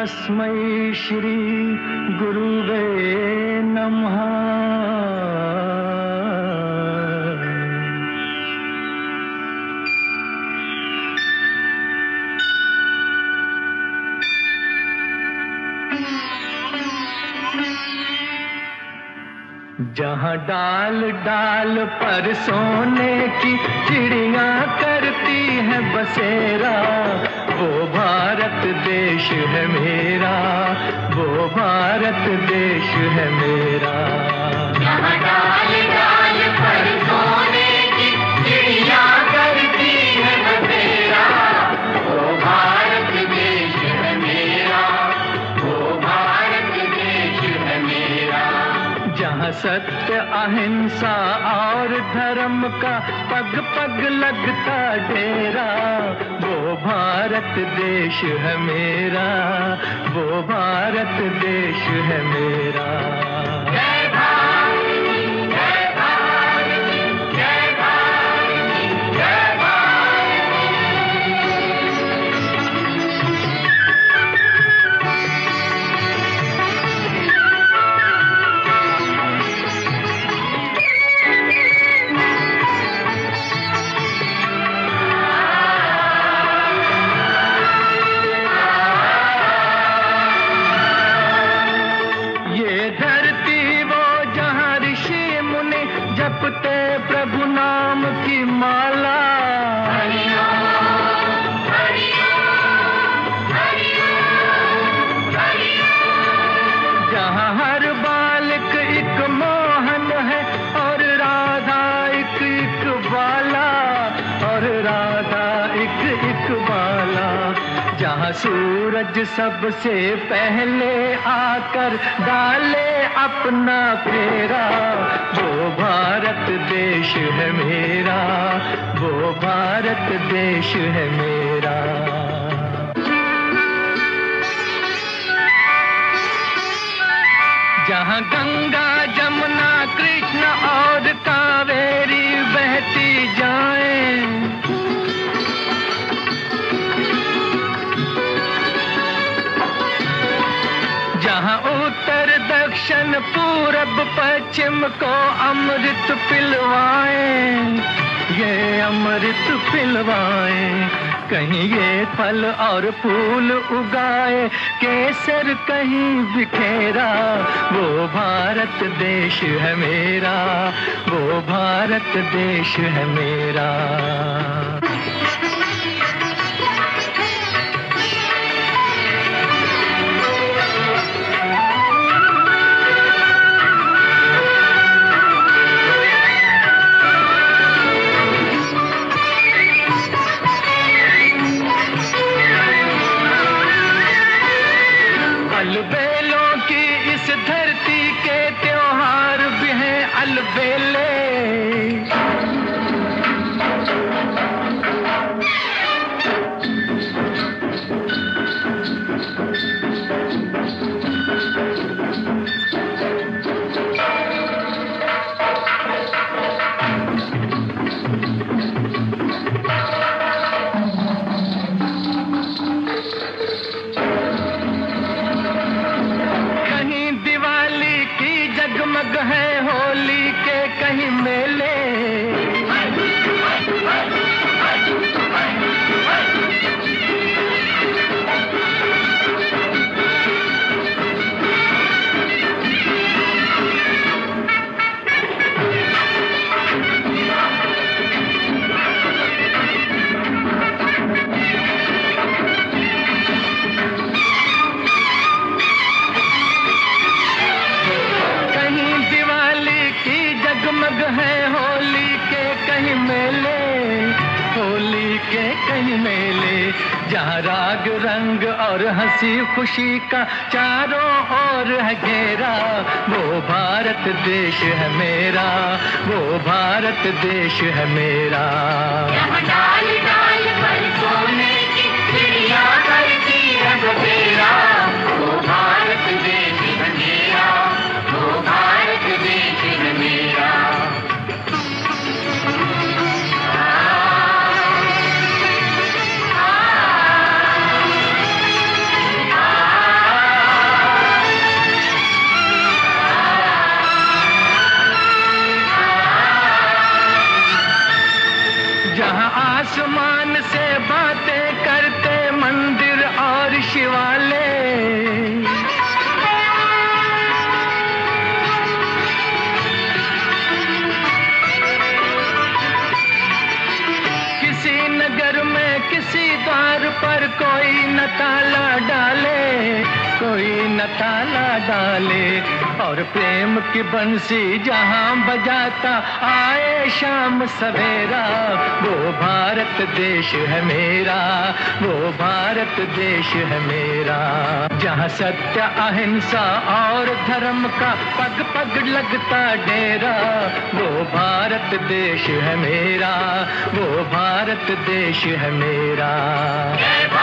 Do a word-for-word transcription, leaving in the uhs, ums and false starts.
तस्मै श्री गुरुवे नमः। जहाँ डाल डाल पर सोने की चिड़िया करती है बसेरा, वो भारत देश है मेरा, वो भारत देश है मेरा। जहाँ डाल डाल पर सोने की चिड़िया करती है बसेरा, वो भारत देश है मेरा, वो भारत देश है मेरा। जहाँ सत्य अहिंसा और धर्म का पग पग लगता डेरा, वो भारत देश है मेरा, वो भारत देश है मेरा। जय भारत, जय भारत, जय भारत, जय भारत। जपते प्रभु नाम की माला, हरि ओम, हरि ओम, हरि ओम, हरि ओम। जहाँ हर बालक एक मोहन है और राधा एक एक बाला, और राधा एक एक बाला। जहाँ सूरज सबसे पहले आकर डाले अपना फेरा, वो भारत देश है मेरा, वो भारत देश है मेरा। जहाँ गंगा जमुना कृष्ण और कावेरी बहती जाएं, जहाँ उत्तर दक्षिण पूरब पश्चिम को अमृत पिलवाएं, ये अमृत पिलवाएं। कहीं ये फल और फूल उगाए, केसर कहीं बिखेरा, वो भारत देश है मेरा, वो भारत देश है मेरा। अलबेलों की इस धरती के त्योहार भी हैं अलबेले, जगमग है होली के कहीं मेले, जगमग है होली के कहीं मेले, होली के कहीं मेले। जहाँ राग रंग और हंसी खुशी का चारों ओर है घेरा, वो भारत देश है मेरा, वो भारत देश है मेरा। यहाँ डाल डाल पर सोने की चिड़िया करती है बसेरा, वो भारत देश है मेरा, वो भारत देश है मेरा। आ, आ, आ, न ताला डाले, और प्रेम की बंसी जहां बजाता आए शाम सवेरा, वो भारत देश है मेरा, वो भारत देश है मेरा। जहाँ सत्य अहिंसा और धर्म का पग पग लगता डेरा, वो भारत देश है मेरा, वो भारत देश है मेरा।